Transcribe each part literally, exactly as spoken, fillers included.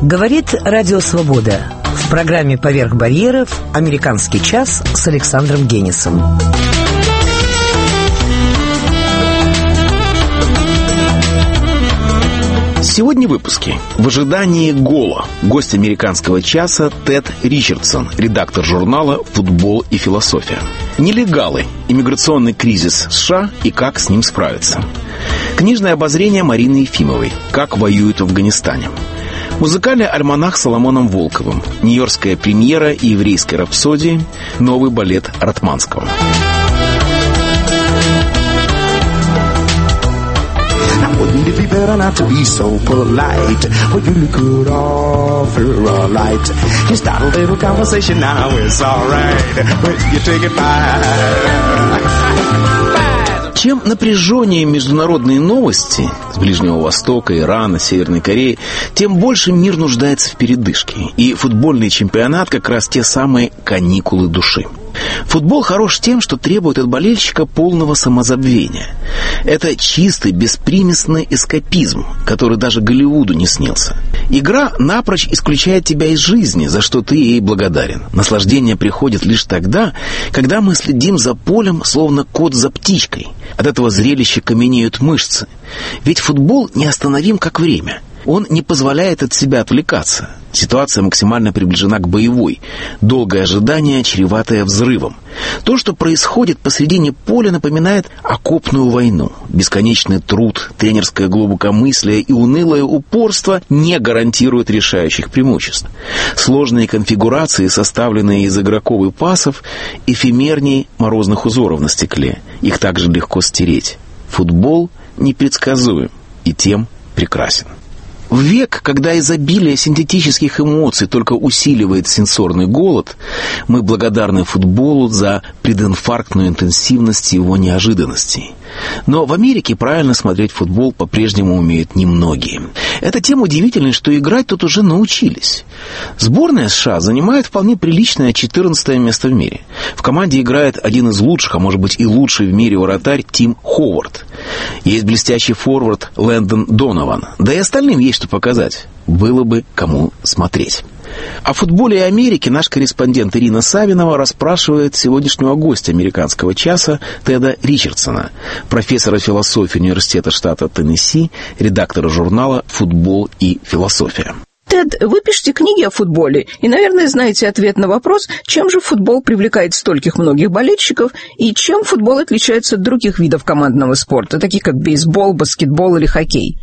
Говорит Радио Свобода. В программе «Поверх барьеров» «Американский час» с Александром Генисом. Сегодня в выпуске. В ожидании гола. Гость «Американского часа» Тед Ричардсон, редактор журнала «Футбол и философия». Нелегалы. Иммиграционный кризис США и как с ним справиться. Книжное обозрение Марины Ефимовой. Как воюют в Афганистане. Музыкальный альманах с Соломоном Волковым. Нью-Йоркская премьера и еврейской рапсодии. Новый балет Ратманского. Wouldn't it be better not to be so polite? Well, you could offer a light. You start a little conversation now, it's alright. When you take it by. Чем напряженнее международные новости с Ближнего Востока, Ирана, Северной Кореи, тем больше мир нуждается в передышке. И футбольный чемпионат как раз те самые каникулы души. Футбол хорош тем, что требует от болельщика полного самозабвения. Это чистый, беспримесный эскапизм, который даже Голливуду не снился. Игра напрочь исключает тебя из жизни, за что ты ей благодарен. Наслаждение приходит лишь тогда, когда мы следим за полем, словно кот за птичкой. От этого зрелища каменеют мышцы. Ведь футбол неостановим как время. Он не позволяет от себя отвлекаться. Ситуация максимально приближена к боевой. Долгое ожидание, чреватое взрывом. То, что происходит посредине поля, напоминает окопную войну. Бесконечный труд, тренерское глубокомыслие и унылое упорство не гарантируют решающих преимуществ. Сложные конфигурации, составленные из игроков и пасов, эфемернее морозных узоров на стекле. Их также легко стереть. Футбол непредсказуем и тем прекрасен. В век, когда изобилие синтетических эмоций только усиливает сенсорный голод, мы благодарны футболу за прединфарктную интенсивность его неожиданностей. Но в Америке правильно смотреть футбол по-прежнему умеют немногие. Это тем удивительно, что играть тут уже научились. Сборная США занимает вполне приличное четырнадцатое место в мире. В команде играет один из лучших, а может быть и лучший в мире вратарь Тим Ховард. Есть блестящий форвард Лэндон Донован. Да и остальным есть что показать. Было бы кому смотреть. О футболе и Америке наш корреспондент Ирина Савинова расспрашивает сегодняшнего гостя «Американского часа» Теда Ричардсона, профессора философии университета штата Теннесси, редактора журнала «Футбол и философия». Тед, вы пишете книги о футболе и, наверное, знаете ответ на вопрос, чем же футбол привлекает стольких многих болельщиков и чем футбол отличается от других видов командного спорта, таких как бейсбол, баскетбол или хоккей.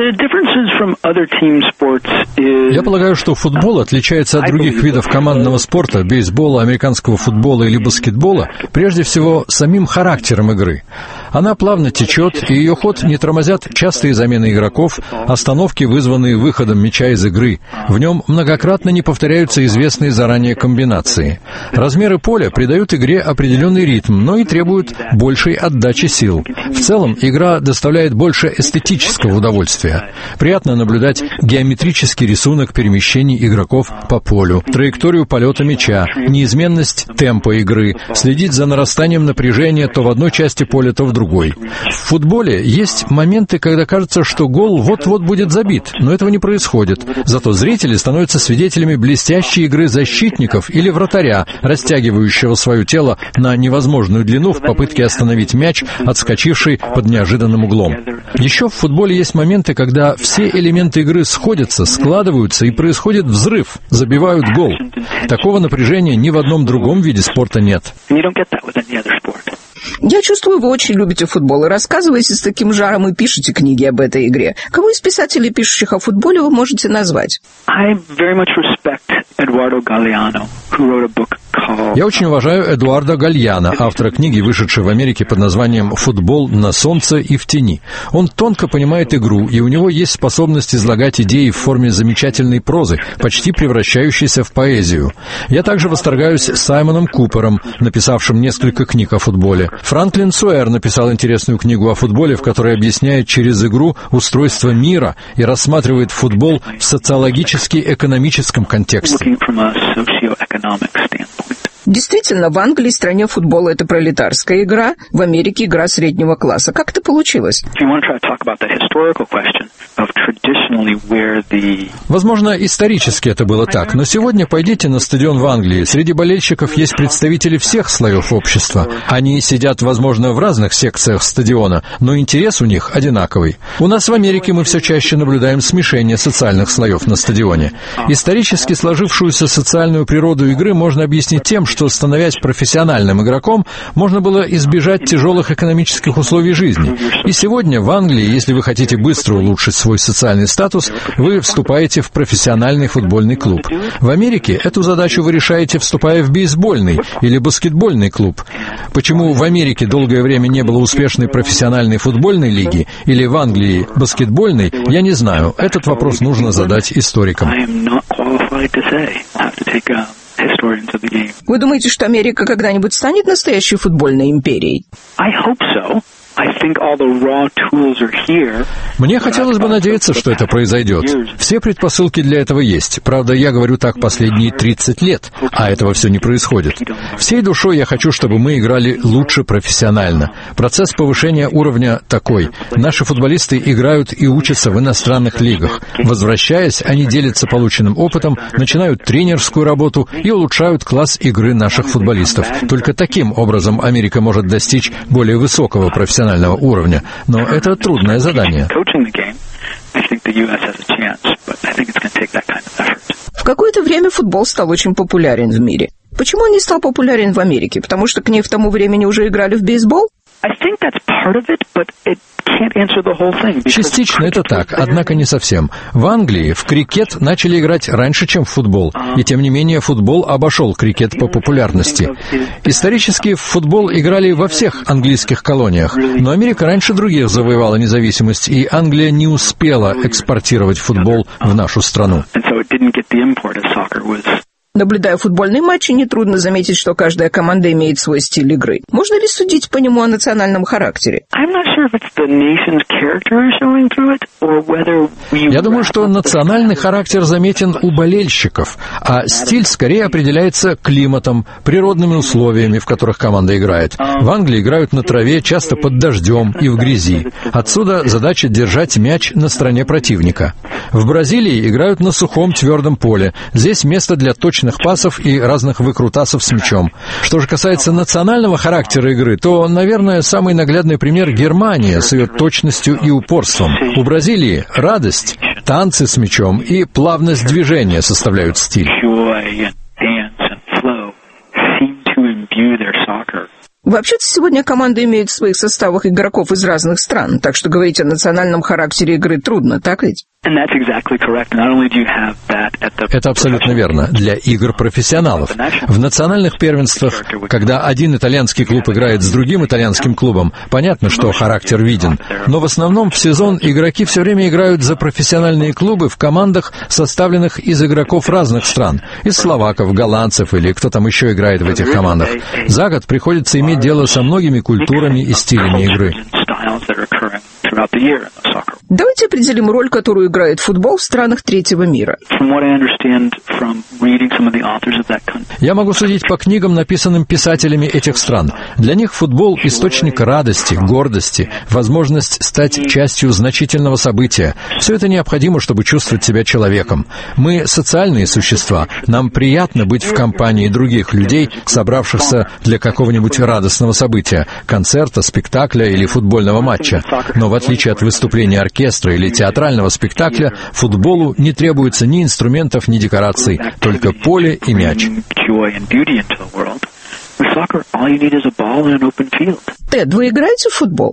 Я полагаю, что футбол отличается от других видов командного спорта, бейсбола, американского футбола или баскетбола, прежде всего самим характером игры. Она плавно течет, и ее ход не тормозят частые замены игроков, остановки, вызванные выходом мяча из игры. В нем многократно не повторяются известные заранее комбинации. Размеры поля придают игре определенный ритм, но и требуют большей отдачи сил. В целом, игра доставляет больше эстетического удовольствия. Приятно наблюдать геометрический рисунок перемещений игроков по полю, траекторию полета мяча, неизменность темпа игры, следить за нарастанием напряжения то в одной части поля, то в другой. В футболе есть моменты, когда кажется, что гол вот-вот будет забит, но этого не происходит. Зато зрители становятся свидетелями блестящей игры защитников или вратаря, растягивающего свое тело на невозможную длину в попытке остановить мяч, отскочивший под неожиданным углом. Еще в футболе есть моменты, когда все элементы игры сходятся, складываются и происходит взрыв, забивают гол. Такого напряжения ни в одном другом виде спорта нет. Я чувствую, вы очень любите футбол и рассказываете с таким жаром и пишете книги об этой игре. Кого из писателей, пишущих о футболе, вы можете назвать? Я очень уважаю Эдуарда Гальяно, автора книги, вышедшей в Америке под названием «Футбол на солнце и в тени». Он тонко понимает игру, и у него есть способность излагать идеи в форме замечательной прозы, почти превращающейся в поэзию. Я также восторгаюсь Саймоном Купером, написавшим несколько книг о футболе. Франклин Суэр написал интересную книгу о футболе, в которой объясняет через игру устройство мира и рассматривает футбол в социологически-экономическом контексте. Действительно, в Англии, стране футбола, это пролетарская игра, в Америке игра среднего класса. Как это получилось? Возможно, исторически это было так, но сегодня пойдите на стадион в Англии. Среди болельщиков есть представители всех слоев общества. Они сидят, возможно, в разных секциях стадиона, но интерес у них одинаковый. У нас в Америке мы все чаще наблюдаем смешение социальных слоев на стадионе. Исторически сложившуюся социальную природу игры можно объяснить тем, что, становясь профессиональным игроком, можно было избежать тяжелых экономических условий жизни. И сегодня в Англии, если вы хотите быстро улучшить свой социальный статус, вы вступаете в профессиональный футбольный клуб. В Америке эту задачу вы решаете, вступая в бейсбольный или баскетбольный клуб. Почему в Америке долгое время не было успешной профессиональной футбольной лиги или в Англии баскетбольной, я не знаю. Этот вопрос нужно задать историкам. Вы думаете, что Америка когда-нибудь станет настоящей футбольной империей? Мне хотелось бы надеяться, что это произойдет. Все предпосылки для этого есть. Правда, я говорю так последние тридцать лет, а этого все не происходит. Всей душой я хочу, чтобы мы играли лучше профессионально. Процесс повышения уровня такой. Наши футболисты играют и учатся в иностранных лигах. Возвращаясь, они делятся полученным опытом, начинают тренерскую работу и улучшают класс игры наших футболистов. Только таким образом Америка может достичь более высокого профессионального уровня, но это трудное задание. В какое-то время футбол стал очень популярен в мире. Почему он не стал популярен в Америке? Потому что к ней в тому времени уже играли в бейсбол? Частично это так, однако не совсем. В Англии в крикет начали играть раньше, чем в футбол, и тем не менее футбол обошел крикет по популярности. Исторически в футбол играли во всех английских колониях, но Америка раньше других завоевала независимость, и Англия не успела экспортировать футбол в нашу страну. Наблюдая футбольные матчи, нетрудно заметить, что каждая команда имеет свой стиль игры. Можно ли судить по нему о национальном характере? Я думаю, что национальный характер заметен у болельщиков, а стиль скорее определяется климатом, природными условиями, в которых команда играет. В Англии играют на траве, часто под дождем и в грязи. Отсюда задача держать мяч на стороне противника. В Бразилии играют на сухом твердом поле. Здесь место для точных пасов и разных выкрутасов с мячом. Что же касается национального характера игры, то, наверное, самый наглядный пример — Германия с ее точностью и упорством. У Бразилии радость, танцы с мячом и плавность движения составляют стиль. Вообще-то сегодня команды имеют в своих составах игроков из разных стран, так что говорить о национальном характере игры трудно, так ведь? Это абсолютно верно. Для игр профессионалов. В национальных первенствах, когда один итальянский клуб играет с другим итальянским клубом, понятно, что характер виден. Но в основном в сезон игроки все время играют за профессиональные клубы в командах, составленных из игроков разных стран. Из словаков, голландцев или кто там еще играет в этих командах. За год приходится иметь дело со многими культурами и стилями игры. Давайте определим роль, которую играет футбол в странах третьего мира. Я могу судить по книгам, написанным писателями этих стран. Для них футбол — источник радости, гордости, возможность стать частью значительного события. Все это необходимо, чтобы чувствовать себя человеком. Мы социальные существа. Нам приятно быть в компании других людей, собравшихся для какого-нибудь радостного события, концерта, спектакля или футбольного матча. Но в отличие от выступления оркестра или театрального спектакля, футболу не требуется ни инструментов, ни декораций, только поле и мяч. Тед, вы играете в футбол?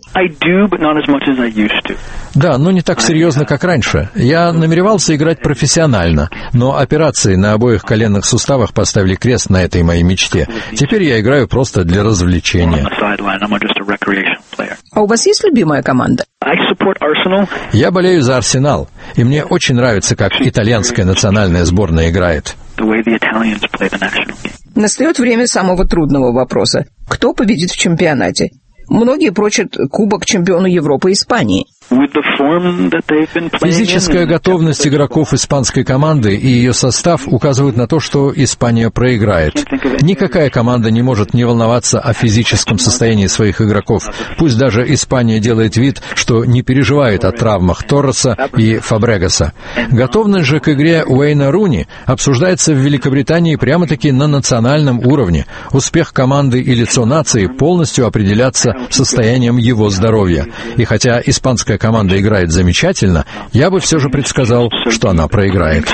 Да, но не так серьезно, как раньше. Я намеревался играть профессионально, но операции на обоих коленных суставах поставили крест на этой моей мечте. Теперь я играю просто для развлечения. А у вас есть любимая команда? Я болею за Арсенал, и мне очень нравится, как итальянская национальная сборная играет. Настает время самого трудного вопроса. Кто победит в чемпионате? Многие прочат Кубок чемпиона Европы Испании. Физическая готовность игроков испанской команды и ее состав указывают на то, что Испания проиграет. Никакая команда не может не волноваться о физическом состоянии своих игроков. Пусть даже Испания делает вид, что не переживает о травмах Торреса и Фабрегаса. Готовность же к игре Уэйна Руни обсуждается в Великобритании прямо-таки на национальном уровне. Успех команды и лицо нации полностью определятся состоянием его здоровья. И хотя испанская команда играет замечательно, я бы все же предсказал, что она проиграет.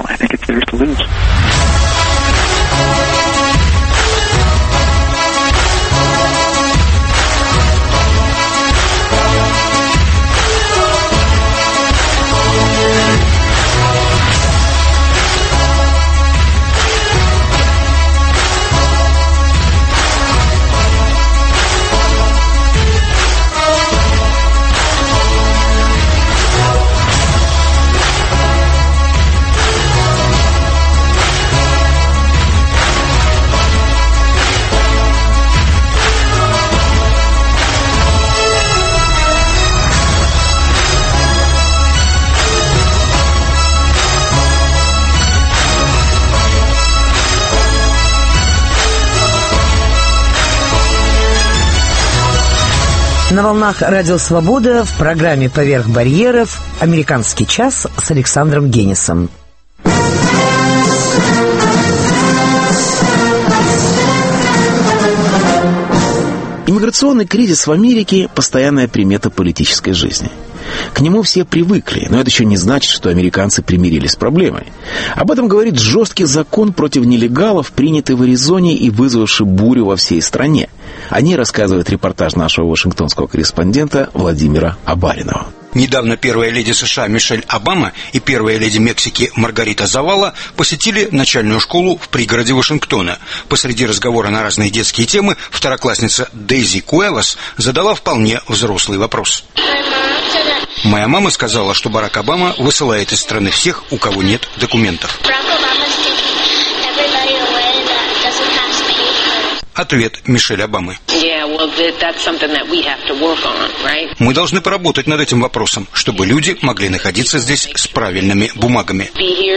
На волнах Радио Свобода в программе «Поверх барьеров» «Американский час» с Александром Генисом. Иммиграционный кризис в Америке – постоянная примета политической жизни. К нему все привыкли, но это еще не значит, что американцы примирились с проблемой. Об этом говорит жесткий закон против нелегалов, принятый в Аризоне и вызвавший бурю во всей стране. О ней рассказывает репортаж нашего вашингтонского корреспондента Владимира Абаринова. Недавно первая леди США Мишель Обама и первая леди Мексики Маргарита Завала посетили начальную школу в пригороде Вашингтона. Посреди разговора на разные детские темы второклассница Дейзи Куэвас задала вполне взрослый вопрос. Моя мама сказала, что Барак Обама высылает из страны всех, у кого нет документов. Ответ Мишель Обамы. Мы должны поработать над этим вопросом, чтобы люди могли находиться здесь с правильными бумагами.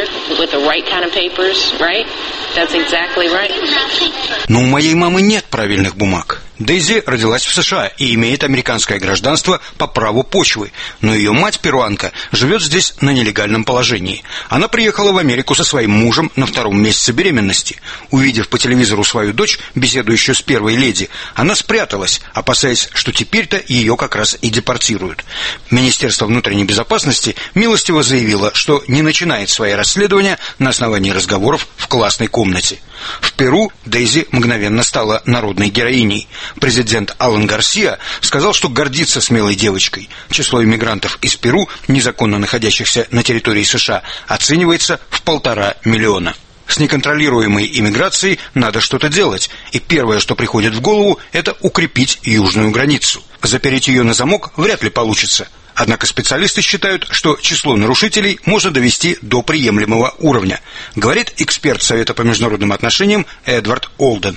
Но у моей мамы нет правильных бумаг. Дейзи родилась в США и имеет американское гражданство по праву почвы, но ее мать, перуанка, живет здесь на нелегальном положении. Она приехала в Америку со своим мужем на втором месяце беременности. Увидев по телевизору свою дочь, беседующую с первой леди, она спряталась, опасаясь, что теперь-то ее как раз и депортируют. Министерство внутренней безопасности милостиво заявило, что не начинает свои расследования на основании разговоров в классной комнате. В Перу Дейзи мгновенно стала народной героиней. Президент Алан Гарсия сказал, что гордится смелой девочкой. Число иммигрантов из Перу, незаконно находящихся на территории США, оценивается в полтора миллиона. С неконтролируемой иммиграцией надо что-то делать, и первое, что приходит в голову, это укрепить южную границу. Запереть ее на замок вряд ли получится. Однако специалисты считают, что число нарушителей можно довести до приемлемого уровня, говорит эксперт Совета по международным отношениям Эдвард Олден.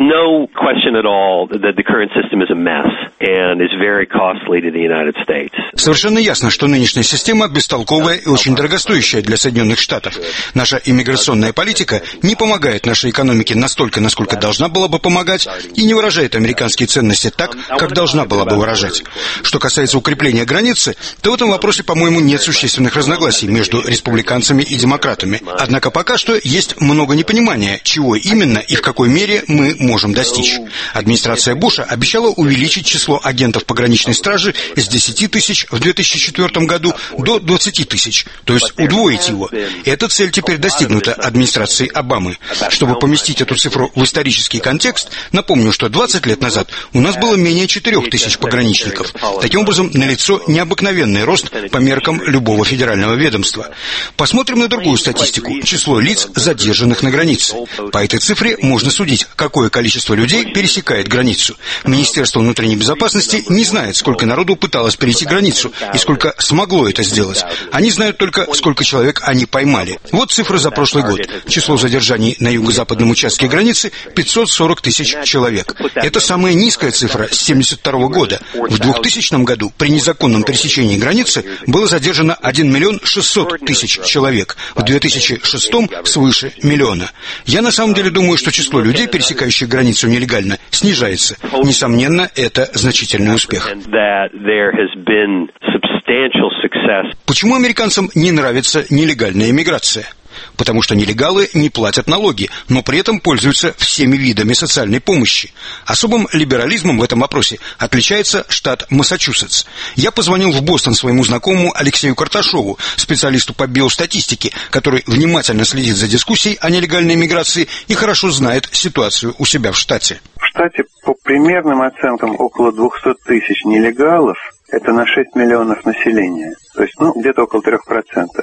Совершенно ясно, что нынешняя система бестолковая и очень дорогостоящая для Соединенных Штатов. Наша иммиграционная политика не помогает нашей экономике настолько, насколько должна была бы помогать, и не выражает американские ценности так, как должна была бы выражать. Что касается укрепления границ, то в этом вопросе, по-моему, нет существенных разногласий между республиканцами и демократами. Однако пока что есть много непонимания, чего именно и в какой мере мы можем достичь. Администрация Буша обещала увеличить число агентов пограничной стражи с десяти тысяч в две тысячи четвёртом году до двадцати тысяч, то есть удвоить его. Эта цель теперь достигнута администрацией Обамы. Чтобы поместить эту цифру в исторический контекст, напомню, что двадцать лет назад у нас было менее четырёх тысяч пограничников. Таким образом, налицо необыкновенное Обыкновенный рост по меркам любого федерального ведомства. Посмотрим на другую статистику. Число лиц, задержанных на границе. По этой цифре можно судить, какое количество людей пересекает границу. Министерство внутренней безопасности не знает, сколько народу пыталось перейти границу и сколько смогло это сделать. Они знают только, сколько человек они поймали. Вот цифры за прошлый год. Число задержаний на юго-западном участке границы – пятьсот сорок тысяч человек. Это самая низкая цифра с семьдесят второго года. В двухтысячном году при незаконном пересечении пересечении границы было задержано один миллион шестьсот тысяч человек, в две тысячи шестом свыше миллиона. Я на самом деле думаю, что число людей, пересекающих границу нелегально, снижается. Несомненно, это значительный успех. Почему американцам не нравится нелегальная иммиграция? Потому что нелегалы не платят налоги, но при этом пользуются всеми видами социальной помощи. Особым либерализмом в этом вопросе отличается штат Массачусетс. Я позвонил в Бостон своему знакомому Алексею Карташову, специалисту по биостатистике, который внимательно следит за дискуссией о нелегальной иммиграции и хорошо знает ситуацию у себя в штате. В штате по примерным оценкам около двести тысяч нелегалов, это на шесть миллионов населения, то есть ну, где-то около трех процентов.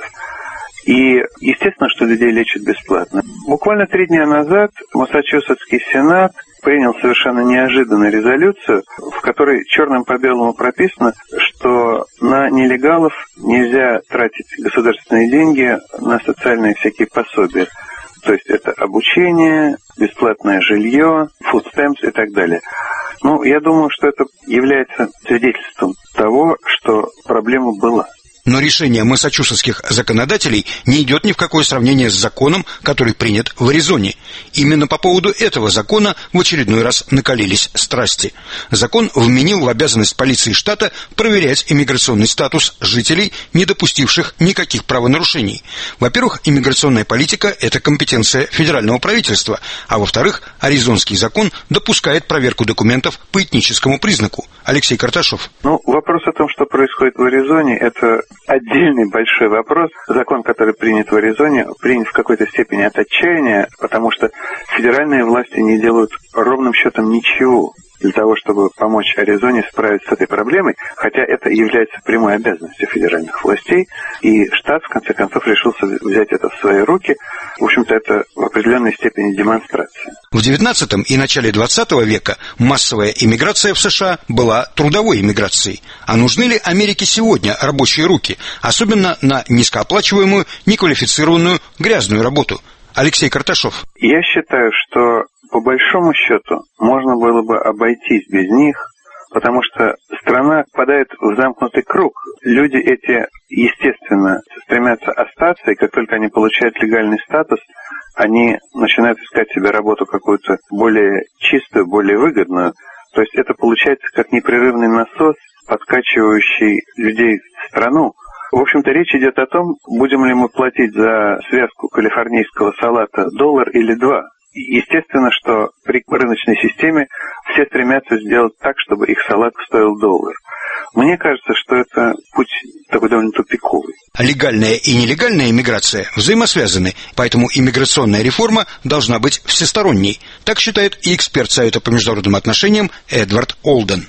И, естественно, что людей лечат бесплатно. Буквально три дня назад Массачусетский Сенат принял совершенно неожиданную резолюцию, в которой черным по белому прописано, что на нелегалов нельзя тратить государственные деньги на социальные всякие пособия. То есть это обучение, бесплатное жилье, food stamps и так далее. Ну, я думаю, что это является свидетельством того, что проблема была. Но решение массачусетских законодателей не идет ни в какое сравнение с законом, который принят в Аризоне. Именно по поводу этого закона в очередной раз накалились страсти. Закон вменил в обязанность полиции штата проверять иммиграционный статус жителей, не допустивших никаких правонарушений. Во-первых, иммиграционная политика – это компетенция федерального правительства, а во-вторых, аризонский закон допускает проверку документов по этническому признаку. Алексей Карташов. Ну, вопрос о том, что происходит в Аризоне, это отдельный большой вопрос. Закон, который принят в Аризоне, принят в какой-то степени от отчаяния, потому что федеральные власти не делают ровным счетом ничего для того, чтобы помочь Аризоне справиться с этой проблемой, хотя это является прямой обязанностью федеральных властей, и штат, в конце концов, решился взять это в свои руки. В общем-то, это в определенной степени демонстрация. В девятнадцатом и начале двадцатого века массовая иммиграция в США была трудовой иммиграцией. А нужны ли Америке сегодня рабочие руки, особенно на низкооплачиваемую, неквалифицированную, грязную работу? Алексей Карташов. Я считаю, что по большому счету можно было бы обойтись без них, потому что страна попадает в замкнутый круг. Люди эти, естественно, стремятся остаться, и как только они получают легальный статус, они начинают искать себе работу какую-то более чистую, более выгодную. То есть это получается как непрерывный насос, подкачивающий людей в страну. В общем-то, речь идет о том, будем ли мы платить за связку калифорнийского салата доллар или два. Естественно, что при рыночной системе все стремятся сделать так, чтобы их салат стоил доллар. Мне кажется, что это путь такой довольно тупиковый. Легальная и нелегальная иммиграция взаимосвязаны, поэтому иммиграционная реформа должна быть всесторонней. Так считает и эксперт Совета по международным отношениям Эдвард Олден.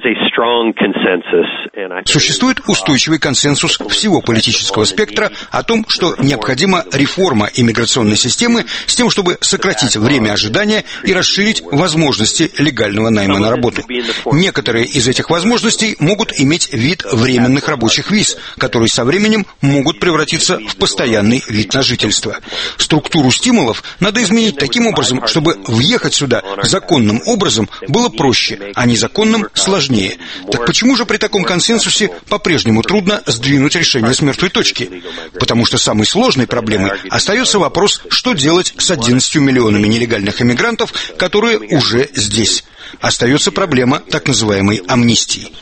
Существует устойчивый консенсус всего политического спектра о том, что необходима реформа иммиграционной системы с тем, чтобы сократить время ожидания и расширить возможности легального найма на работу. Некоторые из этих возможностей могут иметь вид временных рабочих виз, которые со временем могут превратиться в постоянный вид на жительство. Структуру стимулов надо изменить таким образом, чтобы въехать сюда законным образом было проще, а незаконным сложнее. Так почему же при таком консенсусе по-прежнему трудно сдвинуть решение с мертвой точки? Потому что самой сложной проблемой остается вопрос, что делать с одиннадцатью миллионами нелегальных иммигрантов, которые уже здесь. Остается проблема так называемой амнистии.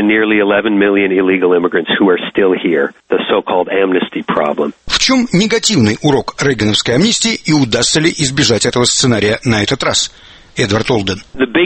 В чем негативный урок рейгановской амнистии и удастся ли избежать этого сценария на этот раз? Эдвард Олден.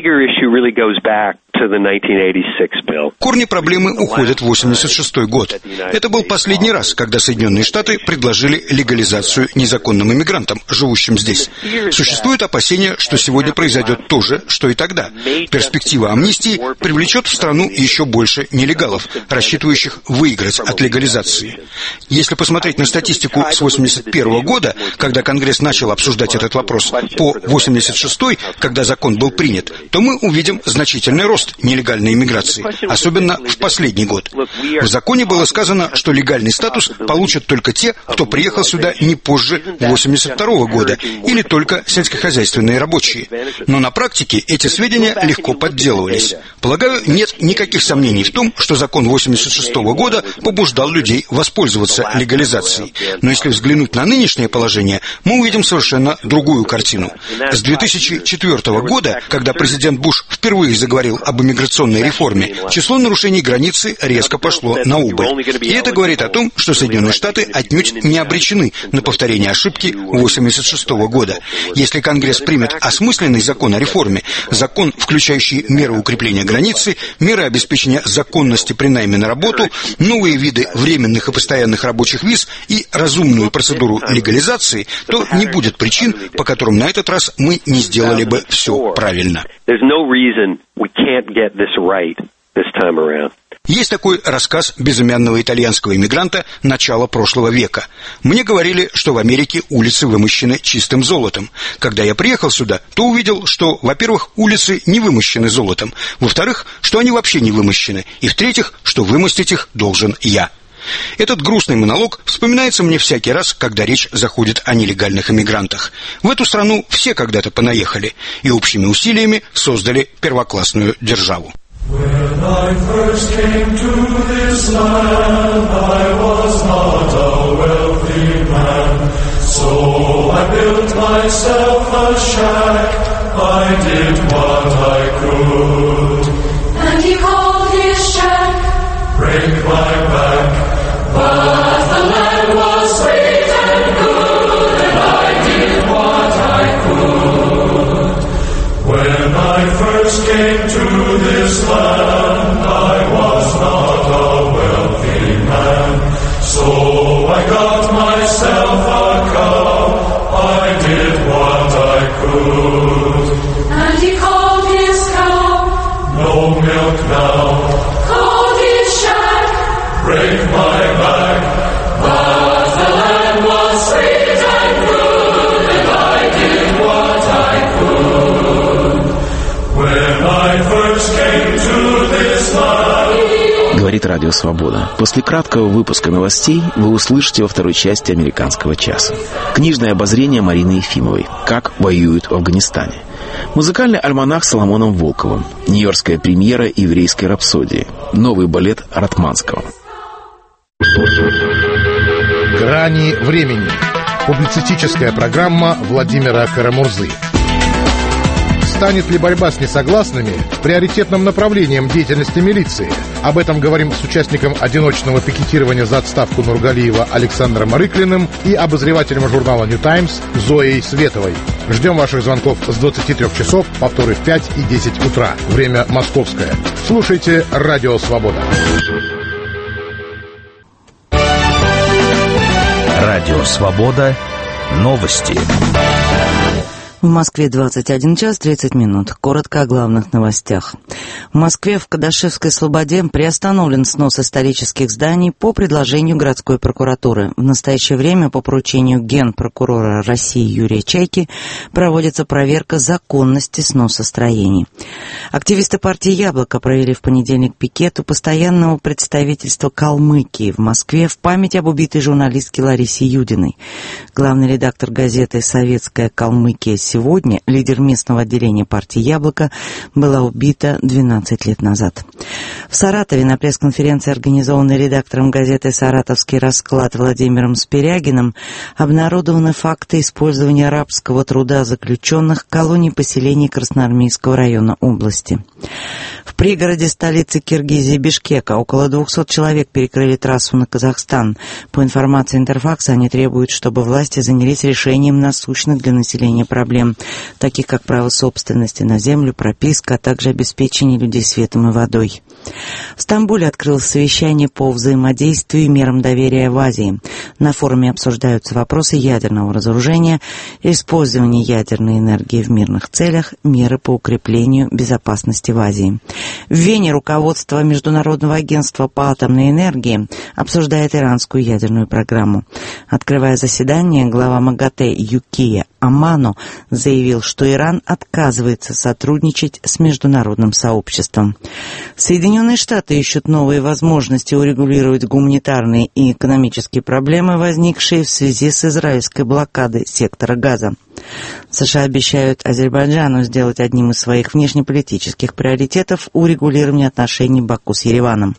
Корни проблемы уходят в восемьдесят шестой год. Это был последний раз, когда Соединенные Штаты предложили легализацию незаконным иммигрантам, живущим здесь. Существует опасение, что сегодня произойдет то же, что и тогда. Перспектива амнистии привлечет в страну еще больше нелегалов, рассчитывающих выиграть от легализации. Если посмотреть на статистику с восемьдесят первого года, когда Конгресс начал обсуждать этот вопрос, по восемьдесят шестой, когда закон был принят, то мы увидим значительный рост. рост нелегальной иммиграции, особенно в последний год. В законе было сказано, что легальный статус получат только те, кто приехал сюда не позже восемьдесят второго года, или только сельскохозяйственные рабочие. Но на практике эти сведения легко подделывались. Полагаю, нет никаких сомнений в том, что закон восемьдесят шестого года побуждал людей воспользоваться легализацией. Но если взглянуть на нынешнее положение, мы увидим совершенно другую картину. С две тысячи четвёртого года, когда президент Буш впервые заговорил об иммиграционной реформе, число нарушений границы резко пошло на убыль. И это говорит о том, что Соединенные Штаты отнюдь не обречены на повторение ошибки восемьдесят шестого года. Если Конгресс примет осмысленный закон о реформе, закон, включающий меры укрепления границы, меры обеспечения законности при найме на работу, новые виды временных и постоянных рабочих виз и разумную процедуру легализации, то не будет причин, по которым на этот раз мы не сделали бы все правильно. Есть такой рассказ безымянного итальянского иммигранта начала прошлого века. Мне говорили, что в Америке улицы вымощены чистым золотом. Когда я приехал сюда, то увидел, что, во-первых, улицы не вымощены золотом, во-вторых, что они вообще не вымощены, и, в-третьих, что вымостить их должен я. Этот грустный монолог вспоминается мне всякий раз, когда речь заходит о нелегальных иммигрантах. В эту страну все когда-то понаехали и общими усилиями создали первоклассную державу. When I first came to this land, I was not a wealthy man, so I built myself a shack, I did what I could. And he called his shack, break my back, but the land was sweet and good, and I did what I could. When I first came to this land, I was not a wealthy man, so I got myself a cow, I did what I could. And he called his cow, no milk now, called his shack, break my back, but the land was sweet and good, and I did what I could. When I first came to this land. Говорит Радио Свобода. После краткого выпуска новостей вы услышите во второй части «Американского часа». Книжное обозрение Марины Ефимовой «Как воюют в Афганистане». Музыкальный альманах с Соломоном Волковым. Нью-Йоркская премьера еврейской рапсодии. Новый балет Ратманского. «Грани времени». Публицистическая программа Владимира Карамурзы. Станет ли борьба с несогласными приоритетным направлением деятельности милиции? Об этом говорим с участником одиночного пикетирования за отставку Нургалиева Александром Рыклиным и обозревателем журнала «Нью Таймс» Зоей Световой. Ждем ваших звонков с двадцати трёх часов, повторы в пять и десять утра. Время московское. Слушайте «Радио Свобода». Радио Свобода. Новости. В Москве двадцать один час тридцать минут. Коротко о главных новостях. В Москве в Кадашевской Слободе приостановлен снос исторических зданий по предложению городской прокуратуры. В настоящее время по поручению генпрокурора России Юрия Чайки проводится проверка законности сноса строений. Активисты партии «Яблоко» провели в понедельник пикет у постоянного представительства Калмыкии в Москве в память об убитой журналистке Ларисе Юдиной. Главный редактор газеты «Советская Калмыкия сегодня», лидер местного отделения партии «Яблоко», была убита двенадцать лет назад. В Саратове на пресс-конференции, организованной редактором газеты «Саратовский расклад» Владимиром Спирягиным, обнародованы факты использования рабского труда заключенных в колонии поселений Красноармейского района области. В пригороде столицы Киргизии Бишкека около двухсот человек перекрыли трассу на Казахстан. По информации Интерфакса, они требуют, чтобы власти занялись решением насущных для населения проблем, таких как право собственности на землю, прописка, а также обеспечение людей светом и водой. В Стамбуле открылось совещание по взаимодействию и мерам доверия в Азии. На форуме обсуждаются вопросы ядерного разоружения, использования ядерной энергии в мирных целях, меры по укреплению безопасности в Азии. В Вене руководство Международного агентства по атомной энергии обсуждает иранскую ядерную программу. Открывая заседание, глава МАГАТЭ Юкия Амано заявил, что Иран отказывается сотрудничать с международным сообществом. Соединенные Штаты ищут новые возможности урегулировать гуманитарные и экономические проблемы, возникшие в связи с израильской блокадой сектора Газа. США обещают Азербайджану сделать одним из своих внешнеполитических приоритетов урегулирование отношений Баку с Ереваном.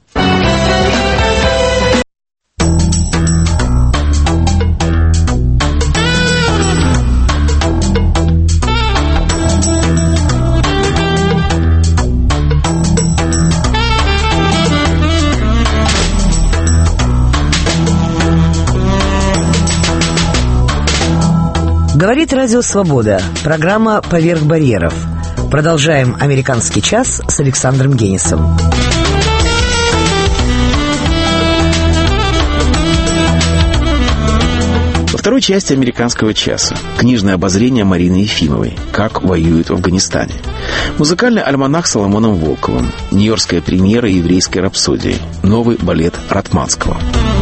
Говорит Радио Свобода. Программа «Поверх барьеров». Продолжаем «Американский час» с Александром Генисом. Во второй части «Американского часа» книжное обозрение Марины Ефимовой «Как воюют в Афганистане». Музыкальный альманах с Соломоном Волковым. Нью-Йоркская премьера еврейской рапсодии. Новый балет Ратманского.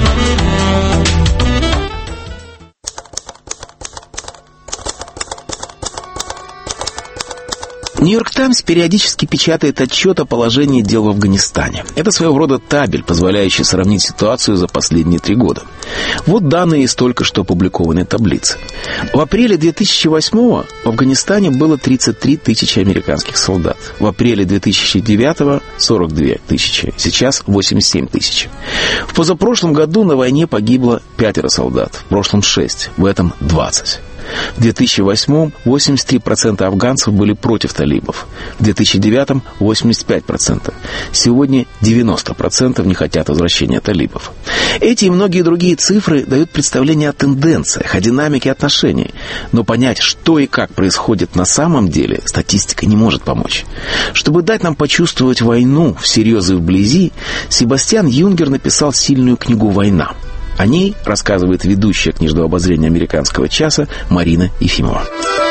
«Нью-Йорк Таймс» периодически печатает отчет о положении дел в Афганистане. Это своего рода табель, позволяющий сравнить ситуацию за последние три года. Вот данные из только что опубликованной таблицы. В апреле две тысячи восьмого в Афганистане было тридцать три тысячи американских солдат. В апреле две тысячи девятого – сорок две тысячи. Сейчас восемьдесят семь тысяч. В позапрошлом году на войне погибло пятеро солдат. В прошлом шесть. В этом двадцать. В две тысячи восьмом восемьдесят три процента афганцев были против талибов. В две тысячи девятом восемьдесят пять процентов. Сегодня девяносто процентов не хотят возвращения талибов. Эти и многие другие цифры дают представление о тенденциях, о динамике отношений. Но понять, что и как происходит на самом деле, статистика не может помочь. Чтобы дать нам почувствовать войну всерьез и вблизи, Себастьян Юнгер написал сильную книгу «Война». О ней рассказывает ведущая книжного обозрения «Американского часа» Марина Ефимова.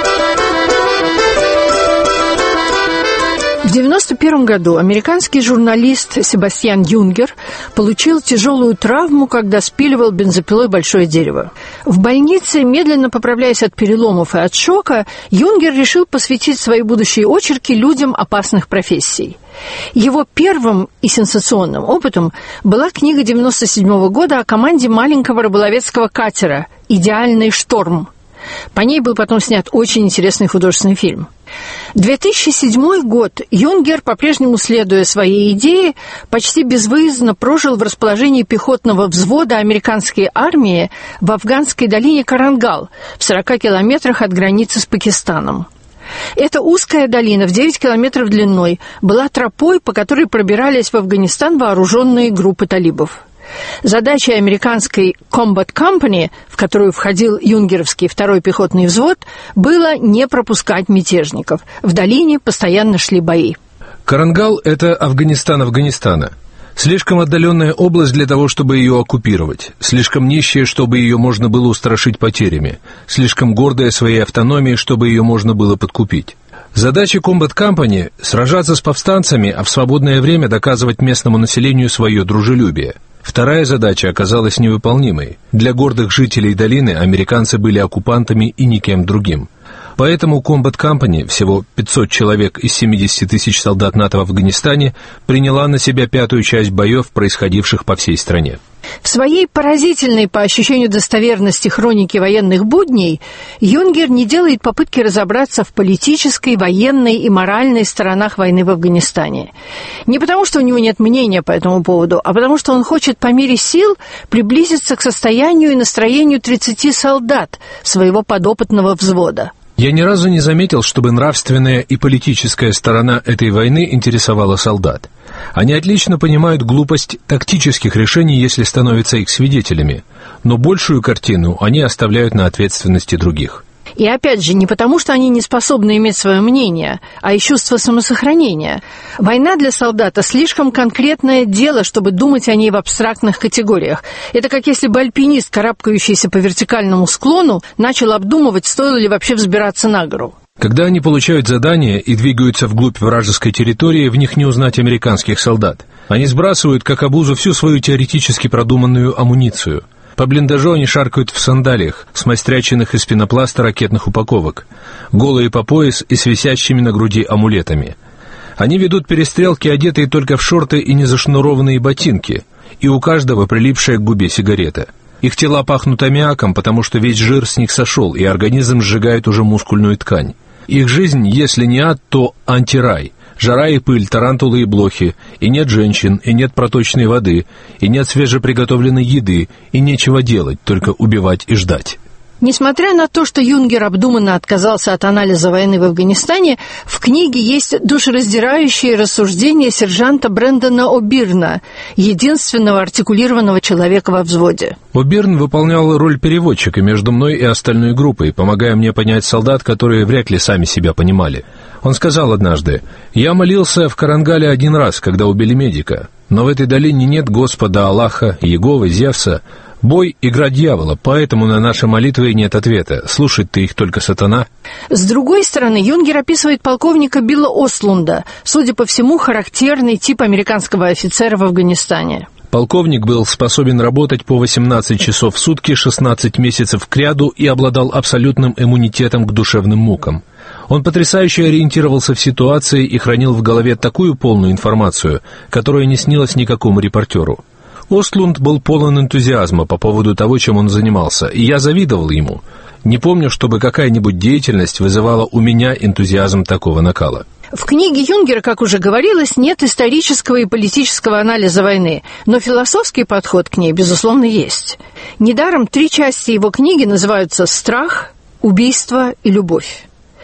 В девяносто первом году американский журналист Себастьян Юнгер получил тяжелую травму, когда спиливал бензопилой большое дерево. В больнице, медленно поправляясь от переломов и от шока, Юнгер решил посвятить свои будущие очерки людям опасных профессий. Его первым и сенсационным опытом была книга девяносто седьмого года о команде маленького рыболовецкого катера «Идеальный шторм». По ней был потом снят очень интересный художественный фильм. две тысячи седьмой год Юнгер, по-прежнему следуя своей идее, почти безвыездно прожил в расположении пехотного взвода американской армии в афганской долине Карангал, в сорока километрах от границы с Пакистаном. Эта узкая долина в девять километров длиной была тропой, по которой пробирались в Афганистан вооруженные группы талибов. Задачей американской Combat Company, в которую входил юнгеровский второй пехотный взвод, было не пропускать мятежников. В долине постоянно шли бои. Карангал – это Афганистан Афганистана. Слишком отдаленная область для того, чтобы ее оккупировать. Слишком нищая, чтобы ее можно было устрашить потерями. Слишком гордая своей автономией, чтобы ее можно было подкупить. Задача Combat Company – сражаться с повстанцами, а в свободное время доказывать местному населению свое дружелюбие. Вторая задача оказалась невыполнимой. Для гордых жителей долины американцы были оккупантами и никем другим. Поэтому Combat Company, всего пятьсот человек из семидесяти тысяч солдат НАТО в Афганистане, приняла на себя пятую часть боев, происходивших по всей стране. В своей поразительной по ощущению достоверности хронике военных будней Юнгер не делает попытки разобраться в политической, военной и моральной сторонах войны в Афганистане. Не потому, что у него нет мнения по этому поводу, а потому, что он хочет по мере сил приблизиться к состоянию и настроению тридцати солдат своего подопытного взвода. Я ни разу не заметил, чтобы нравственная и политическая сторона этой войны интересовала солдат. Они отлично понимают глупость тактических решений, если становятся их свидетелями, но большую картину они оставляют на ответственности других. И опять же, не потому, что они не способны иметь свое мнение, а из чувства самосохранения. Война для солдата слишком конкретное дело, чтобы думать о ней в абстрактных категориях. Это как если бы альпинист, карабкающийся по вертикальному склону, начал обдумывать, стоило ли вообще взбираться на гору. Когда они получают задания и двигаются вглубь вражеской территории, в них не узнать американских солдат. Они сбрасывают как обузу всю свою теоретически продуманную амуницию. По блиндажу они шаркают в сандалиях, смостряченных из пенопласта ракетных упаковок, голые по пояс и с висящими на груди амулетами. Они ведут перестрелки, одетые только в шорты и незашнурованные ботинки, и у каждого прилипшая к губе сигарета. Их тела пахнут аммиаком, потому что весь жир с них сошел, и организм сжигает уже мускульную ткань. Их жизнь, если не ад, то антирай. Жара и пыль, тарантулы и блохи, и нет женщин, и нет проточной воды, и нет свежеприготовленной еды, и нечего делать, только убивать и ждать. Несмотря на то, что Юнгер обдуманно отказался от анализа войны в Афганистане, в книге есть душераздирающие рассуждения сержанта Брэндона О'Бирна, единственного артикулированного человека во взводе. О'Бирн выполнял роль переводчика между мной и остальной группой, помогая мне понять солдат, которые вряд ли сами себя понимали. Он сказал однажды: «Я молился в Карангале один раз, когда убили медика, но в этой долине нет Господа Аллаха, Иеговы, Зевса. Бой — игра дьявола, поэтому на наши молитвы нет ответа. Слушать ты их только сатана». С другой стороны, Юнгер описывает полковника Билла Остлунда, судя по всему, характерный тип американского офицера в Афганистане. Полковник был способен работать по восемнадцать часов в сутки, шестнадцать месяцев кряду и обладал абсолютным иммунитетом к душевным мукам. Он потрясающе ориентировался в ситуации и хранил в голове такую полную информацию, которая не снилась никакому репортеру. Остлунд был полон энтузиазма по поводу того, чем он занимался, и я завидовал ему. Не помню, чтобы какая-нибудь деятельность вызывала у меня энтузиазм такого накала. В книге Юнгера, как уже говорилось, нет исторического и политического анализа войны, но философский подход к ней, безусловно, есть. Недаром три части его книги называются «Страх», «Убийство» и «Любовь».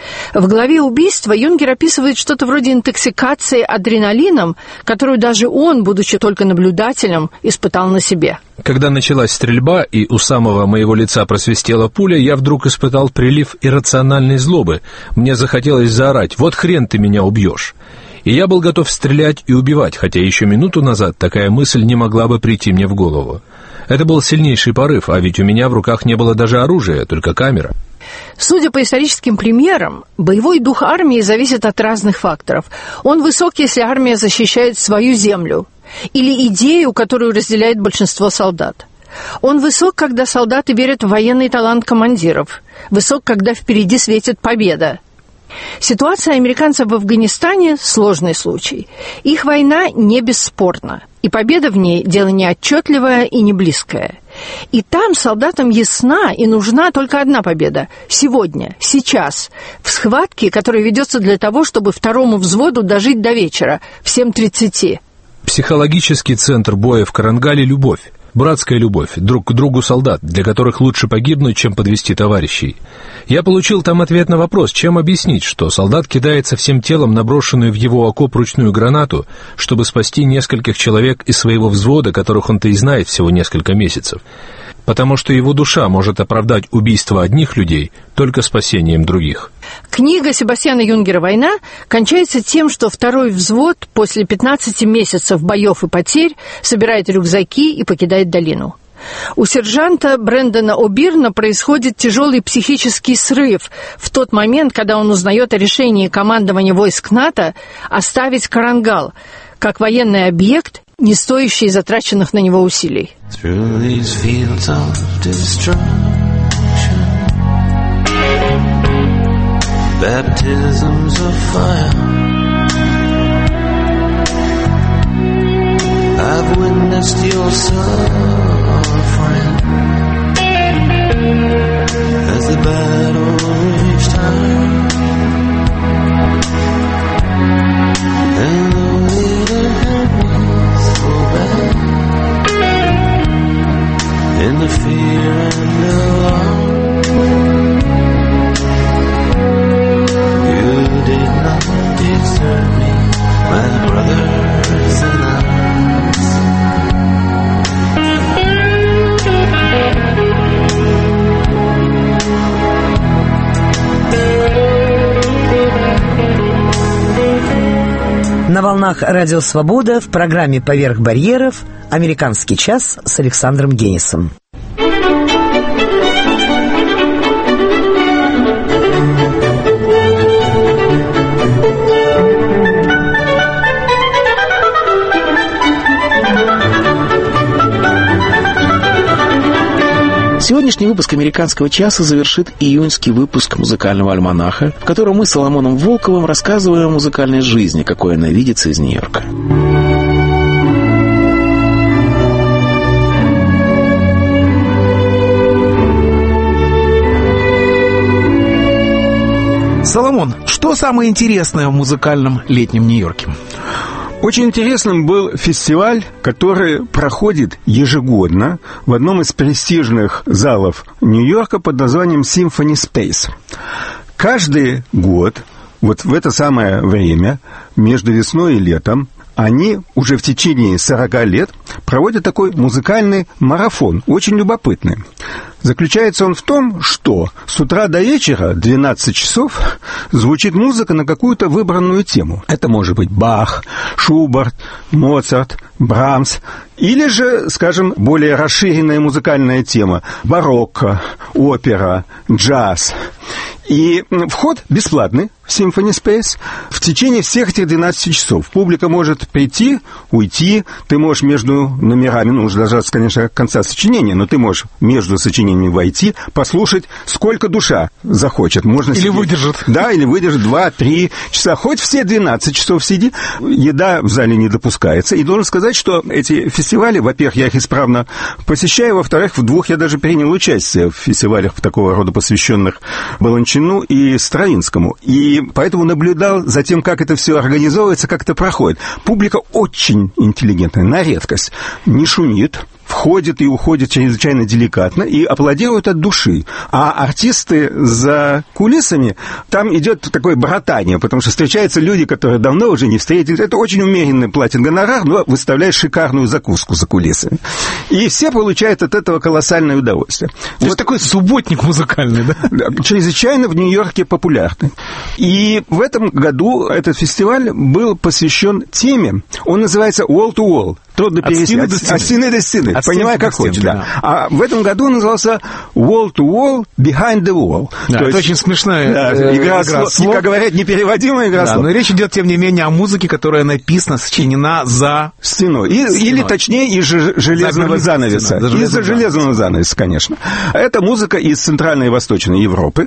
В главе «Убийство» Юнгер описывает что-то вроде интоксикации адреналином, которую даже он, будучи только наблюдателем, испытал на себе. Когда началась стрельба и у самого моего лица просвистела пуля, я вдруг испытал прилив иррациональной злобы. Мне захотелось заорать: «Вот хрен ты меня убьешь!» И я был готов стрелять и убивать, хотя еще минуту назад такая мысль не могла бы прийти мне в голову. Это был сильнейший порыв, а ведь у меня в руках не было даже оружия, только камера. Судя по историческим примерам, боевой дух армии зависит от разных факторов. Он высок, если армия защищает свою землю или идею, которую разделяет большинство солдат. Он высок, когда солдаты верят в военный талант командиров. Высок, когда впереди светит победа. Ситуация американцев в Афганистане – сложный случай. Их война не бесспорна, и победа в ней – дело неотчетливое и не близкое. И там солдатам ясна и нужна только одна победа – сегодня, сейчас, в схватке, которая ведется для того, чтобы второму взводу дожить до вечера, в семь тридцать. Психологический центр боя в Карангале – любовь. Братская любовь, друг к другу солдат, для которых лучше погибнуть, чем подвести товарищей. Я получил там ответ на вопрос, чем объяснить, что солдат кидается всем телом на брошенную в его окоп ручную гранату, чтобы спасти нескольких человек из своего взвода, которых он-то и знает всего несколько месяцев. Потому что его душа может оправдать убийство одних людей только спасением других. Книга Себастьяна Юнгера «Война» кончается тем, что второй взвод после пятнадцати месяцев боев и потерь собирает рюкзаки и покидает долину. У сержанта Брэндона О'Бирна происходит тяжелый психический срыв в тот момент, когда он узнает о решении командования войск НАТО оставить Карангал как военный объект, не стоящий затраченных на него усилий. Baptisms of fire, I've witnessed your suffering as the battle reached high, and though it hurt me so bad, in the fear and the alarm, you did not desert me, my brothers in arms. На волнах Радио Свобода в программе «Поверх барьеров» «Американский час» с Александром Генисом. Сегодняшний выпуск «Американского часа» завершит июньский выпуск музыкального альманаха, в котором мы с Соломоном Волковым рассказываем о музыкальной жизни, какой она видится из Нью-Йорка. Соломон, что самое интересное в музыкальном летнем Нью-Йорке? Очень интересным был фестиваль, который проходит ежегодно в одном из престижных залов Нью-Йорка под названием Symphony Space. Каждый год, вот в это самое время, между весной и летом, они уже в течение сорока лет проводят такой музыкальный марафон, очень любопытный. Заключается он в том, что с утра до вечера, двенадцать часов, звучит музыка на какую-то выбранную тему. Это может быть Бах, Шуберт, Моцарт, Брамс, или же, скажем, более расширенная музыкальная тема – барокко, опера, джаз. И вход бесплатный в Symphony Space в течение всех этих двенадцати часов. Публика может прийти, уйти, ты можешь между номерами, ну, уже дождаться, конечно, конца сочинения, но ты можешь между сочинениями войти, послушать, сколько душа захочет. Можно или сидеть. Выдержит. Да, или выдержит два-три часа. Хоть все двенадцать часов сиди. Еда в зале не допускается. И должен сказать, что эти фестивали, во-первых, я их исправно посещаю, во-вторых, в двух я даже принял участие в фестивалях такого рода, посвященных Баланчину и Стравинскому. И поэтому наблюдал за тем, как это все организовывается, как это проходит. Публика очень интеллигентная, на редкость. Не шумит, входит и уходит чрезвычайно деликатно и аплодируют от души. А артисты за кулисами, там идет такое братание, потому что встречаются люди, которые давно уже не встретились. Это очень умеренный платит гонорар, но выставляет шикарную закуску за кулисами. И все получают от этого колоссальное удовольствие. То вот есть такой субботник музыкальный, да? Чрезвычайно в Нью-Йорке популярный. И в этом году этот фестиваль был посвящен теме, он называется «Wall to Wall». Трудно перевести. От стены до стены. Понимаю, как хочешь, да. да. А в этом году он назывался «Wall to Wall, Behind the Wall». Да, это есть, очень смешная да, э, игра, игра слов. Как говорят, непереводимая игра да, слов. Но речь идет, тем не менее, о музыке, которая написана, сочинена за стеной. И, стеной. Или, точнее, из железного занавеса. Из-за железного занавеса, конечно. Это музыка из Центральной и Восточной Европы.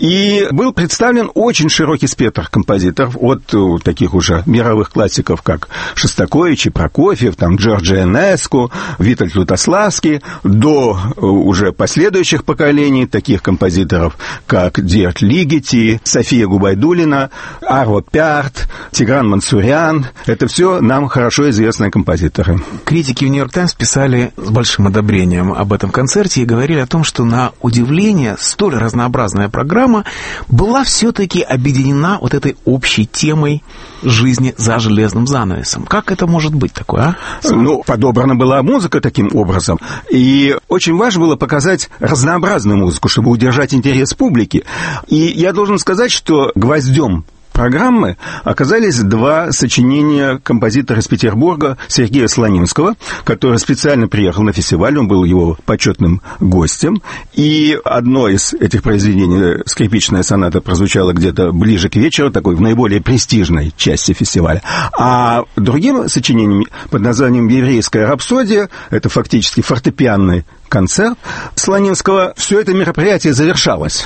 И был представлен очень широкий спектр композиторов, от таких уже мировых классиков, как Шостакович и Прокофьев, там, Джорджо Энеску, Витальд Лутославский, до уже последующих поколений таких композиторов, как Дирк Лигети, София Губайдулина, Арво Пярт, Тигран Мансурян. Это все нам хорошо известные композиторы. Критики в «Нью-Йорк Таймс» писали с большим одобрением об этом концерте и говорили о том, что на удивление столь разнообразная программа была все-таки объединена вот этой общей темой жизни за железным занавесом. Как это может быть такое, а? Ну, подобрана была музыка таким образом. И очень важно было показать разнообразную музыку, чтобы удержать интерес публики. И я должен сказать, что гвоздем программы оказались два сочинения композитора из Петербурга Сергея Слонимского, который специально приехал на фестиваль, он был его почетным гостем. И одно из этих произведений, скрипичная соната, прозвучало где-то ближе к вечеру, такой в наиболее престижной части фестиваля. А другим сочинением под названием «Еврейская рапсодия», это фактически фортепианный концерт Слонимского, все это мероприятие завершалось.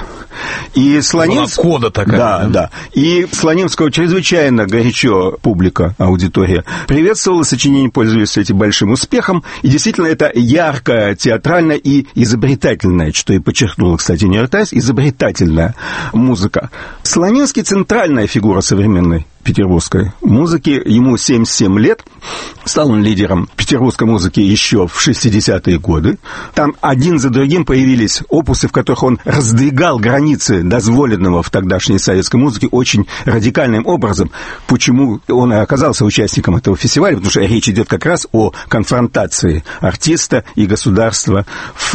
И Слонимск... Была кода такая. Да, да, да. И Слонимского чрезвычайно горячо публика, аудитория приветствовала сочинение, пользуясь этим большим успехом. И действительно, это яркая, театральная и изобретательная, что и подчеркнула, кстати, «Нью-Йорк Таймс», изобретательная музыка. Слонимский — центральная фигура современной петербургской музыки. Ему семьдесят семь лет. Стал он лидером петербургской музыки еще в шестидесятые годы. Там один за другим появились опусы, в которых он раздвигал границы дозволенного в тогдашней советской музыке очень радикальным образом. Почему он и оказался участником этого фестиваля? Потому что речь идет как раз о конфронтации артиста и государства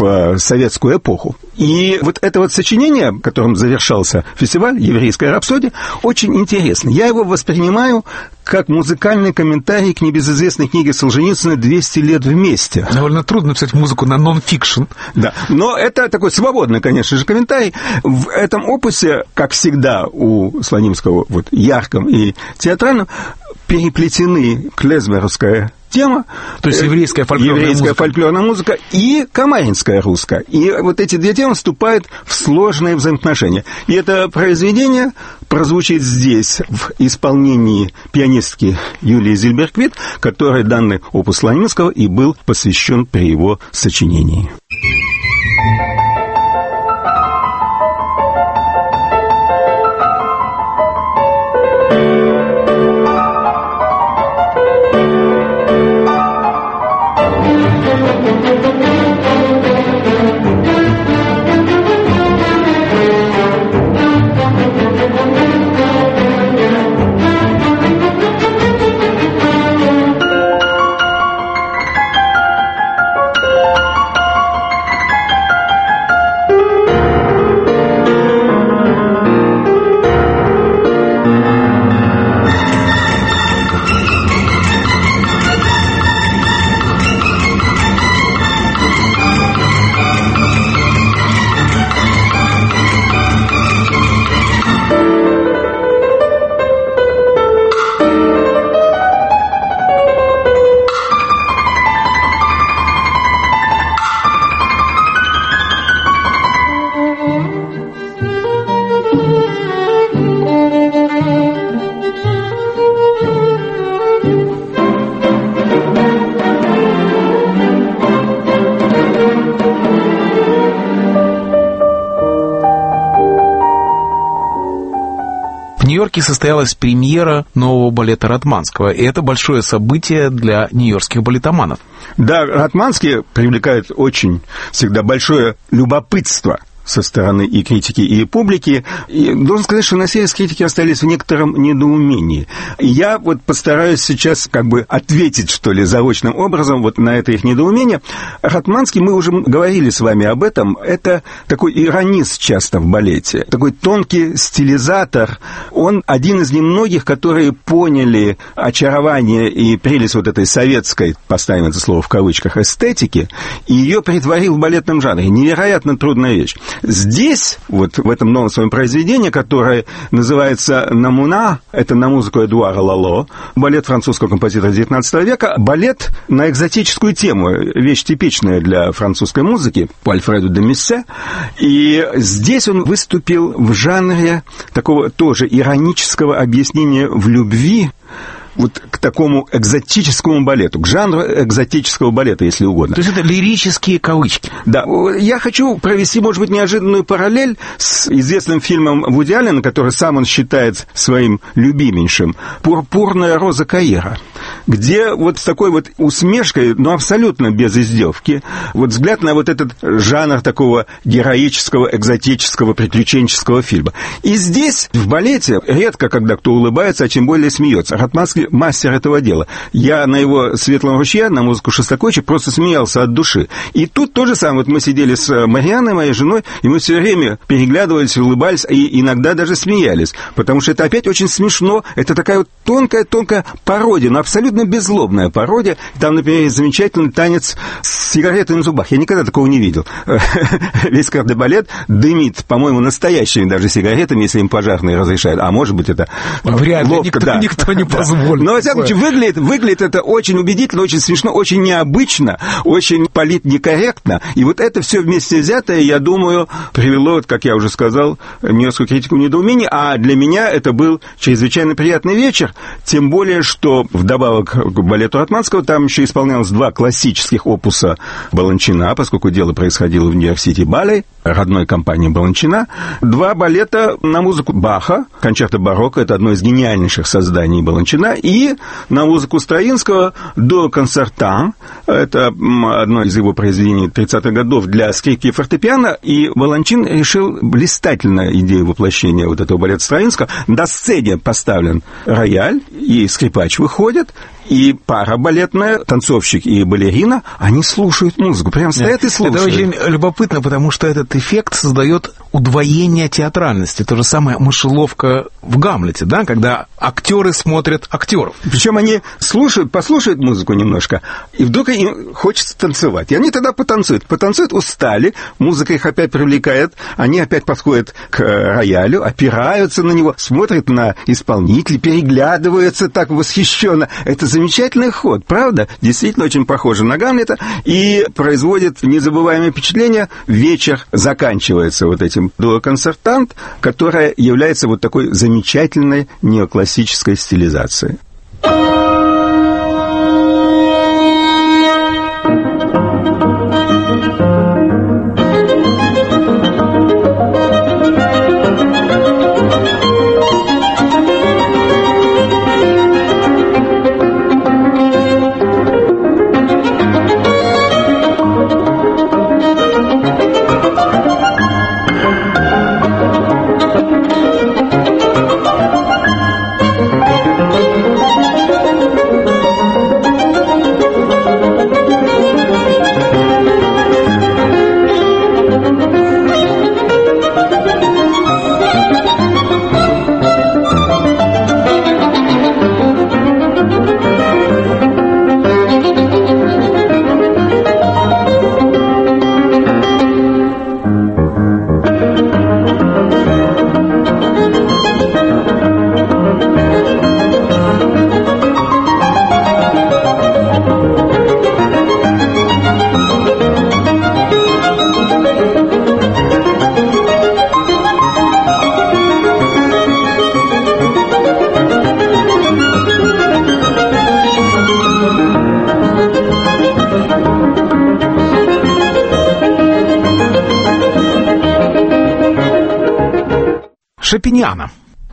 в советскую эпоху. И вот это вот сочинение, которым завершался фестиваль, «Еврейская рапсодия», очень интересно. Я его воспринимаю как музыкальный комментарий к небезызвестной книге Солженицына «двести лет вместе». Довольно трудно писать музыку на нон-фикшн. Да, но это такой свободный, конечно же, комментарий. В этом опусе, как всегда у Слонимского, вот, ярком и театральном, переплетены клезмеровская тема. То есть еврейская фольклорная еврейская музыка. фольклорная музыка и камаринская русская. И вот эти две темы вступают в сложные взаимоотношения. И это произведение прозвучит здесь в исполнении пианистки Юлии Зильберквит, которой данный опус Слонимского и был посвящен при его сочинении. В Нью-Йорке состоялась премьера нового балета Ратманского, и это большое событие для нью-йоркских балетоманов. Да, Ратманский привлекает очень всегда большое любопытство со стороны и критики, и публики. И должен сказать, что на сей раз критики остались в некотором недоумении. И я вот постараюсь сейчас как бы ответить, что ли, заочным образом вот на это их недоумение. Ратманский, мы уже говорили с вами об этом, это такой иронист часто в балете, такой тонкий стилизатор. Он один из немногих, которые поняли очарование и прелесть вот этой советской, поставим это слово в кавычках, эстетики, и ее притворил в балетном жанре. Невероятно трудная вещь. Здесь, вот в этом новом своем произведении, которое называется «Намуна», это на музыку Эдуара Лало, балет французского композитора девятнадцатого века, балет на экзотическую тему, вещь типичная для французской музыки, по Альфреду де Мюссе, и здесь он выступил в жанре такого тоже иронического объяснения в любви, вот к такому экзотическому балету, к жанру экзотического балета, если угодно. То есть это лирические кавычки. Да. Я хочу провести, может быть, неожиданную параллель с известным фильмом Вуди Аллена, который сам он считает своим любименьшим, «Пурпурная роза Каира», где вот с такой вот усмешкой, но абсолютно без издевки, вот взгляд на вот этот жанр такого героического, экзотического, приключенческого фильма. И здесь, в балете, редко когда кто улыбается, а тем более смеется. Ратманский мастер этого дела. Я на его «Светлом ручье», на музыку Шостаковича просто смеялся от души. И тут то же самое. Вот мы сидели с Марианной, моей женой, и мы все время переглядывались, улыбались, и иногда даже смеялись. Потому что это опять очень смешно. Это такая вот тонкая-тонкая пародия, но абсолютно беззлобная пародия. Там, например, есть замечательный танец с сигаретой на зубах. Я никогда такого не видел. Весь кардебалет дымит, по-моему, настоящими даже сигаретами, если им пожарные разрешают. А может быть, это вряд ли, ловко, никто, да. никто не позволит. Но, во всяком случае, выглядит, выглядит это очень убедительно, очень смешно, очень необычно, очень политнекорректно. И вот это все вместе взятое, я думаю, привело, вот, как я уже сказал, нью-йоркскую критику в недоумение. А для меня это был чрезвычайно приятный вечер. Тем более, что вдобавок к балету Ратманского там еще исполнялось два классических опуса Баланчина, поскольку дело происходило в Нью-Йорк-Сити Балет, родной компании Баланчина. Два балета на музыку Баха, концерто барокко, это одно из гениальнейших созданий Баланчина, и на музыку Стравинского «До концертан», это одно из его произведений тридцатых годов для скрипки и фортепиано, и Баланчин решил блистательную идею воплощения вот этого балета Стравинского. На сцене поставлен рояль, и скрипач выходит, и пара балетная, танцовщик и балерина, они слушают музыку, прям стоят и слушают. Это очень любопытно, потому что этот эффект создает удвоение театральности. То же самое мышеловка в «Гамлете», да, когда актеры смотрят актеров. Причем они слушают, послушают музыку немножко, и вдруг им хочется танцевать. И они тогда потанцуют. Потанцуют, устали, музыка их опять привлекает, они опять подходят к роялю, опираются на него, смотрят на исполнителей, переглядываются так восхищенно. Это замечательный ход, правда? Действительно очень похоже на Гамлета и производит незабываемое впечатление. Вечер заканчивается вот этим дуо-концертант, которая является вот такой замечательной неоклассической стилизацией. Шопениана.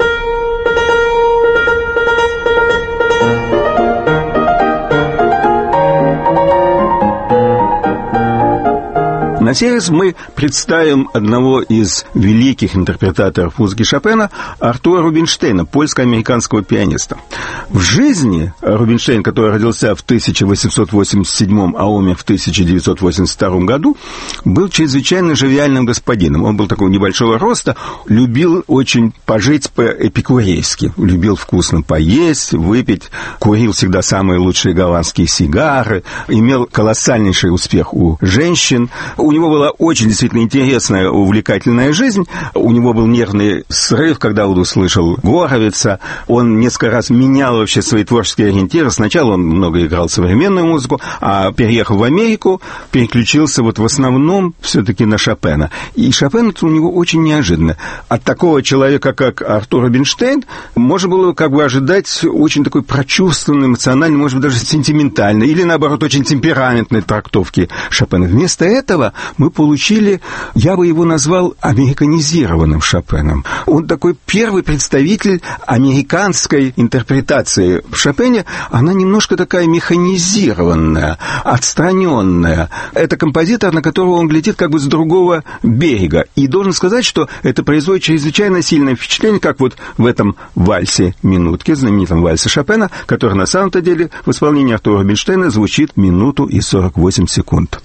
На сей раз мы представим одного из великих интерпретаторов музыки Шопена, Артура Рубинштейна, польско-американского пианиста. В жизни Рубинштейн, который родился в тысяча восемьсот восемьдесят седьмом, а умер в тысяча девятьсот восемьдесят втором году, был чрезвычайно живиальным господином. Он был такого небольшого роста, любил очень пожить по-эпикурейски, любил вкусно поесть, выпить, курил всегда самые лучшие голландские сигары, имел колоссальнейший успех у женщин. У него была очень действительно интересная, увлекательная жизнь. У него был нервный срыв, когда он услышал Горовица. Он несколько раз менял вообще свои творческие ориентиры. Сначала он много играл современную музыку, а переехав в Америку, переключился вот в основном все-таки на Шопена. И Шопен это у него очень неожиданно. От такого человека, как Артур Рубинштейн, можно было как бы ожидать очень такой прочувственной, эмоциональной, может быть, даже сентиментальной, или, наоборот, очень темпераментной трактовки Шопена. Вместо этого мы получили, я бы его назвал американизированным Шопеном. Он такой первый представитель американской интерпретации в Шопене. Она немножко такая механизированная, отстраненная. Это композитор, на которого он глядит как бы с другого берега. И должен сказать, что это производит чрезвычайно сильное впечатление, как вот в этом вальсе минутки, знаменитом вальсе Шопена, который на самом-то деле в исполнении Артура Рубинштейна звучит минуту и сорок восемь секунд.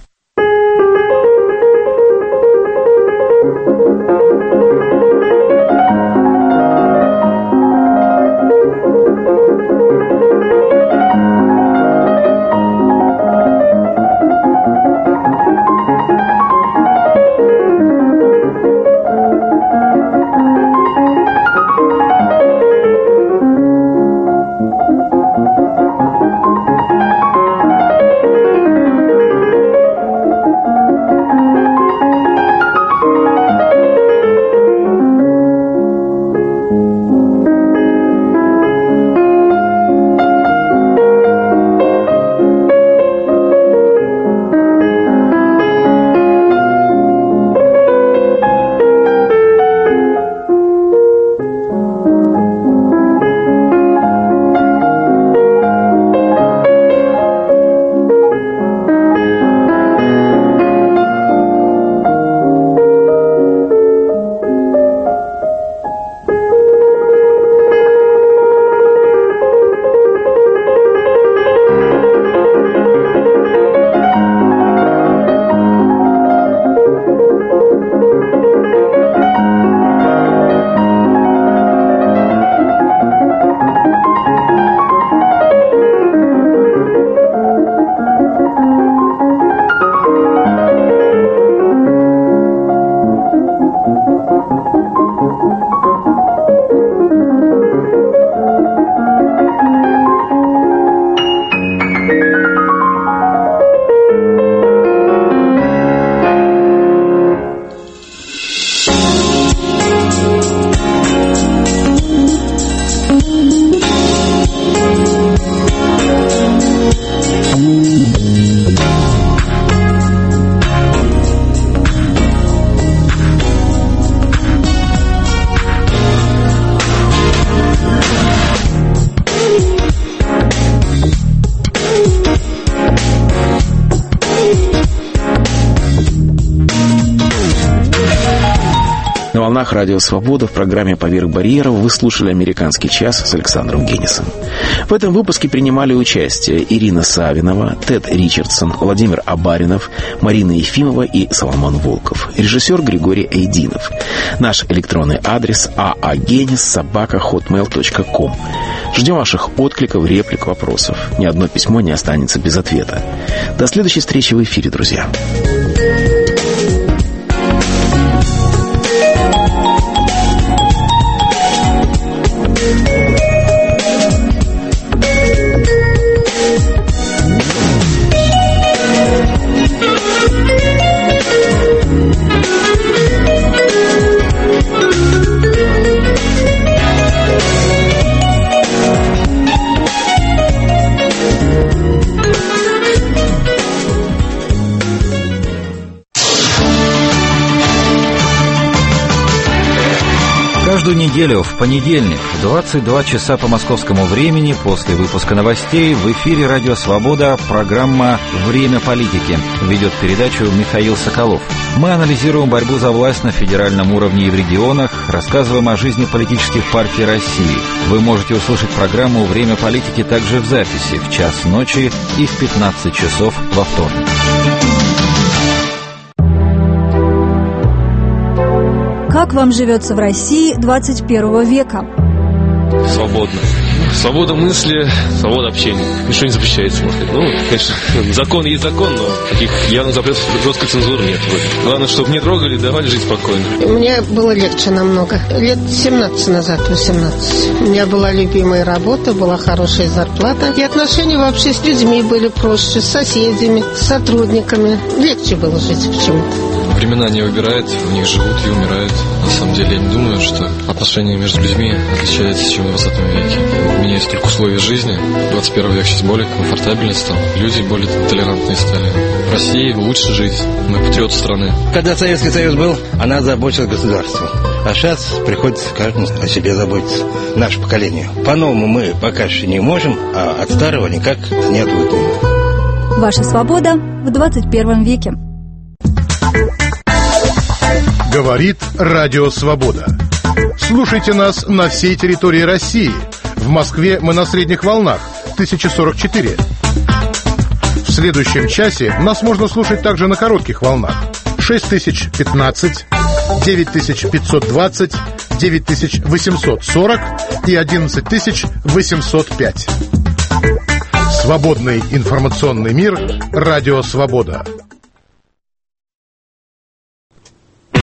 волнах Радио Свобода в программе «Поверх барьеров» вы слушали «Американский час» с Александром Генисом. В этом выпуске принимали участие Ирина Савинова, Тед Ричардсон, Владимир Абаринов, Марина Ефимова и Соломон Волков. Режиссер Григорий Эйдинов. Наш электронный адрес аагенис собака хотмейл точка ком. Ждем ваших откликов, реплик, вопросов. Ни одно письмо не останется без ответа. До следующей встречи в эфире, друзья. Каждую неделю в понедельник в двадцать два часа по московскому времени после выпуска новостей в эфире «Радио Свобода» программа «Время политики». Ведет передачу Михаил Соколов. Мы анализируем борьбу за власть на федеральном уровне и в регионах, рассказываем о жизни политических партий России. Вы можете услышать программу «Время политики» также в записи в час ночи и в пятнадцать часов во вторник. Как вам живется в России двадцать первого века? Свободно. Свобода мысли, свобода общения. Ничего не запрещается, может быть. Ну, конечно, закон есть закон, но таких явных запретов жесткой цензуры нет. Главное, чтобы не трогали, давали жить спокойно. Мне было легче намного. Лет семнадцать назад, восемнадцать. У меня была любимая работа, была хорошая зарплата. И отношения вообще с людьми были проще, с соседями, с сотрудниками. Легче было жить почему-то. Времена не выбирают, в них живут и умирают. На самом деле, я не думаю, что отношения между людьми отличаются, чем в двадцатом веке. Меняются только условия жизни. двадцать первый век сейчас более комфортабельный стал. Люди более толерантные стали. В России лучше жить. Мы патриоты страны. Когда Советский Союз был, она заботилась государством. А сейчас приходится каждому о себе заботиться. Наше поколение. По-новому мы пока что не можем, а от старого никак не отвыкнем. Ваша свобода в двадцать первом веке. Говорит Радио Свобода. Слушайте нас на всей территории России. В Москве мы на средних волнах тысяча сорок четыре. В следующем часе нас можно слушать также на коротких волнах шесть тысяч пятнадцать, девять тысяч пятьсот двадцать, девять тысяч восемьсот сорок и одиннадцать тысяч восемьсот пять. Свободный информационный мир. Радио Свобода.